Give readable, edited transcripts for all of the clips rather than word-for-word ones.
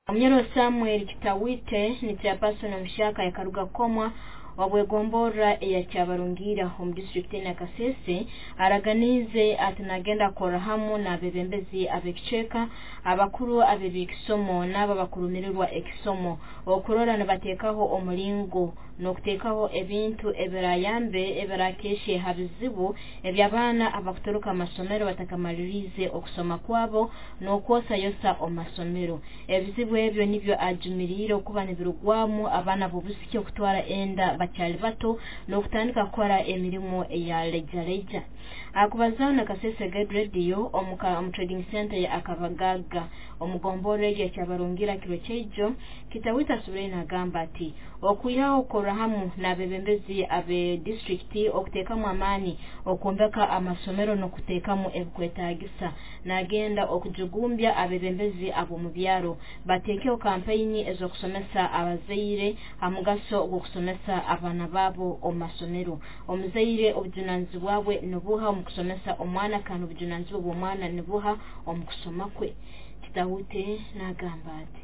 Mnyero Samuel Kitawite ni chairperson omushaka ya Karuga Komwa wabwegombora ya Kyabarungira home district ya Kasese araganize atunagenda korahamu na bebembezi abekicheka abakuru abebikisomo n'aba bakurumirirwa ekisomo okurora nabatekaho omulingo nokutekaho ebintu ebirayambe ebirakeshe habizibu ebyabana abakutoroka amasomero batakamalirize okusoma kwabo nokwosa yosa omasomero ebizibu ebyo nibyo ajumirire okuba nibirugwamu abana bobusike okutwara enda bakyali bato nokutandika kukora emirimo ya leja akubazana Kasese Guide Radio omu trading center ya Akabagaga omugombore ya Kyabarungira kiro kyejo Kitawita Surena gamba ati okuyaho korahamu na bebembezi abe district okutekamu amani okumbeka amasomero nokutekamu ebikwetagisa nagenda okujugumbya abebembezi abo mu byaro batekeo campaign ezokusomesa abazaire amugaso okusomesa abana babo omasomero omuzaire obujunanzi bwabwe nobuha omukusomesa omwana kana obujunanzi bw'omwana nobuha omukusoma kwe Kitawute nagamba ati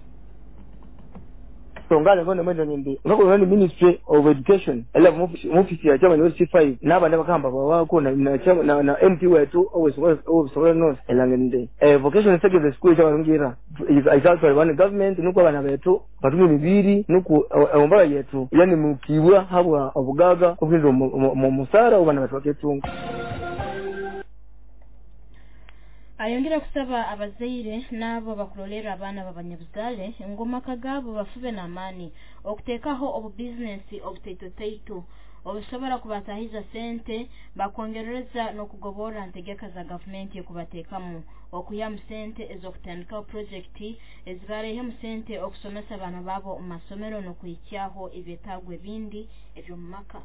Ngale ngono mwendo nyimbi ngako ni Ministry of Education ala mufisi ya chama ni C5 nabana bakamba bawako na MP wetu always no elangende vocational secondary school chama ngira is also one government nuko bana betu batumi mibiri nuko ombara yetu yani mukiwa habwa obugaga obwindo musara ubana betu baketunga ayongera kusaba abazaire nabo bakulolera abana babanyabuzale ngoma kagabo bafube na amani okutekaho obu business obutaito obusobora kubatahiza sente bakongereza no kugobora ntegeka za government yokubatekamu okuyamu sente ezokutandika project ezibarehe mu sente okusomesa abana babo mu masomero no kuyikyaho ibetagwe bindi ebyo mumaka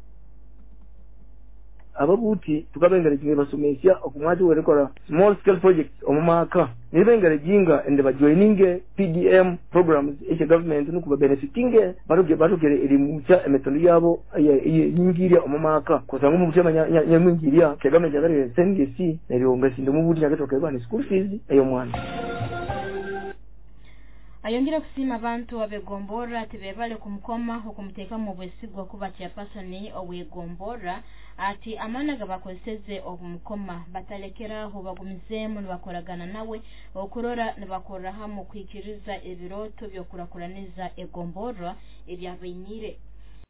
ababuti tukabengera kinge basomesya okumwati werekora small scale projects omumaka nibengera jinga ende bajoininge PDM programs eche government nukuba benefitinge barugere elimu cha emetondo yabo yingiria omumaka kusanga mu mutema nyamwingiria ke government yagare sengesi nerionga sinde mu buti yakatoka bane school fees eyo mwana ayongera kusima abantu abegombora tibebale kumukoma okumuteka mu bwesigwa kuba chairperson owegombora ati amana gabakozeze obumukoma batalekeraho bagumizemu nibakoragana nawe okurora nibakora hamu kwikiriza ebiroto byokurakuraniza egombora ebyabainire